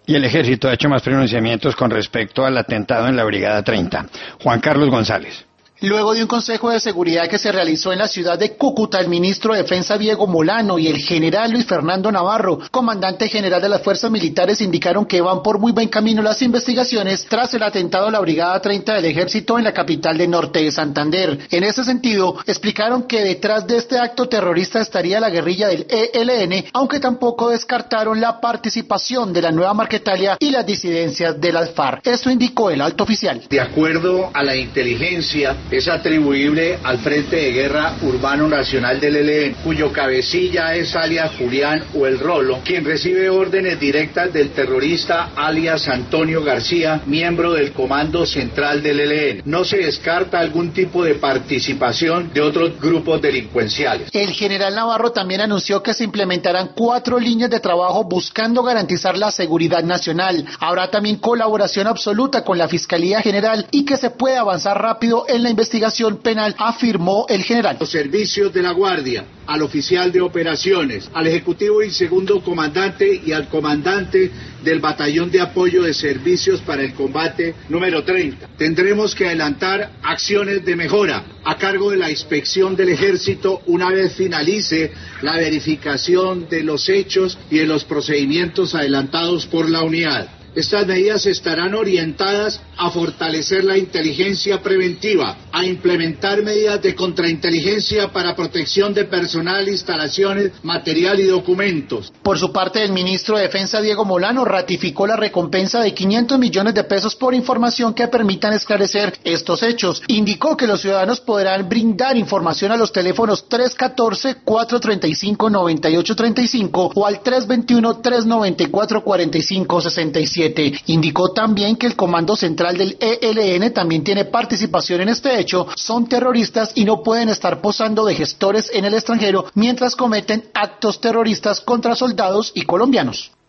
Y el ejército ha hecho más pronunciamientos con respecto al atentado en la Brigada 30. Juan Carlos González. Luego de un consejo de seguridad que se realizó en la ciudad de Cúcuta, el ministro de Defensa Diego Molano y el general Luis Fernando Navarro, comandante general de las fuerzas militares, indicaron que van por muy buen camino las investigaciones tras el atentado a la Brigada 30 del Ejército en la capital del norte de Santander. En ese sentido, explicaron que detrás de este acto terrorista estaría la guerrilla del ELN, aunque tampoco descartaron la participación de la Nueva Marquetalia y las disidencias de las FARC. Esto indicó el alto oficial. De acuerdo a la inteligencia, es atribuible al Frente de Guerra Urbano Nacional del ELN, cuyo cabecilla es alias Julián o el Rolo, quien recibe órdenes directas del terrorista alias Antonio García, miembro del Comando Central del ELN. No se descarta algún tipo de participación de otros grupos delincuenciales. El general Navarro también anunció que se implementarán 4 líneas de trabajo buscando garantizar la seguridad nacional. Habrá también colaboración absoluta con la Fiscalía General y que se puede avanzar rápido en la investigación penal, afirmó el general. Los servicios de la Guardia, al oficial de operaciones, al ejecutivo y segundo comandante y al comandante del Batallón de Apoyo de Servicios para el Combate número 30. Tendremos que adelantar acciones de mejora a cargo de la inspección del Ejército una vez finalice la verificación de los hechos y de los procedimientos adelantados por la unidad. Estas medidas estarán orientadas a fortalecer la inteligencia preventiva, a implementar medidas de contrainteligencia para protección de personal, instalaciones, material y documentos. Por su parte, el ministro de Defensa Diego Molano ratificó la recompensa de 500 millones de pesos por información que permitan esclarecer estos hechos. Indicó que los ciudadanos podrán brindar información a los teléfonos 314-435-9835 o al 321-394-4567. Indicó también que el Comando Central del ELN también tiene participación en este hecho, son terroristas y no pueden estar posando de gestores en el extranjero mientras cometen actos terroristas contra soldados y colombianos.